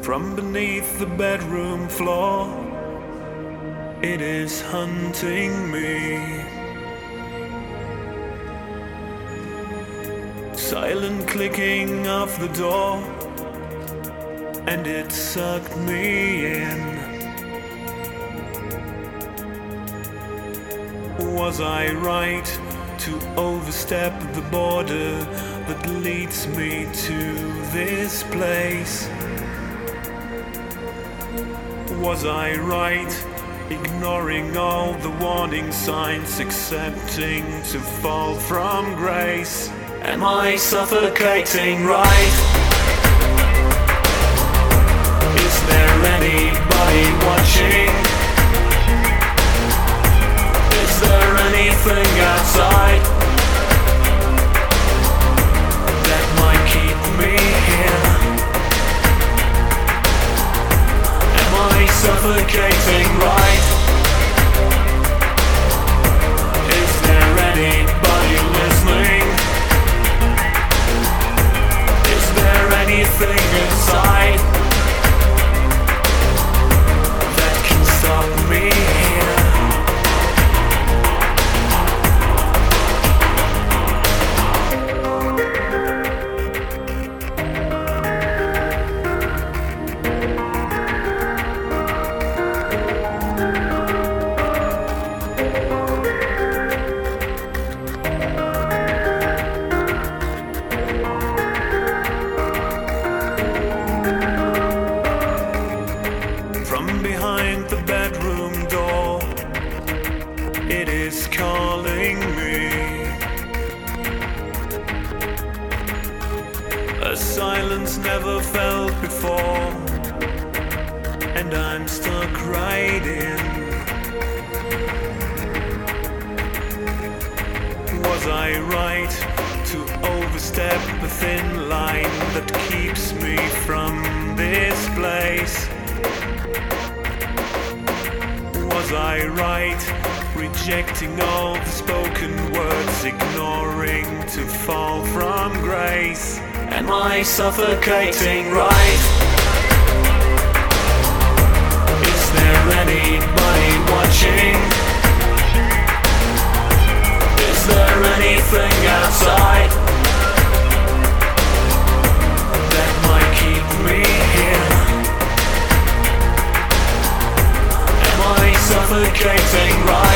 From beneath the bedroom floor, it is hunting me. Silent clicking of the door, and it sucked me in. Was I right to overstep the border that leads me to this place? Was I right, ignoring all the warning signs, accepting to fall from grace? Am I suffocating right? Is there anybody watching? Is there anything outside that might keep me here? Am I suffocating right? Is there anybody listening? Is there anything inside that can stop me here? From behind the bedroom door, it is calling me. A silence never felt before, and I'm stuck right in. Was I right to overstep the thin line that keeps me from this place? Was I right, rejecting all the spoken words, ignoring to fall from grace? Am I suffocating right? Is there anybody watching? Is there anything outside that might keep me here? Am I suffocating right?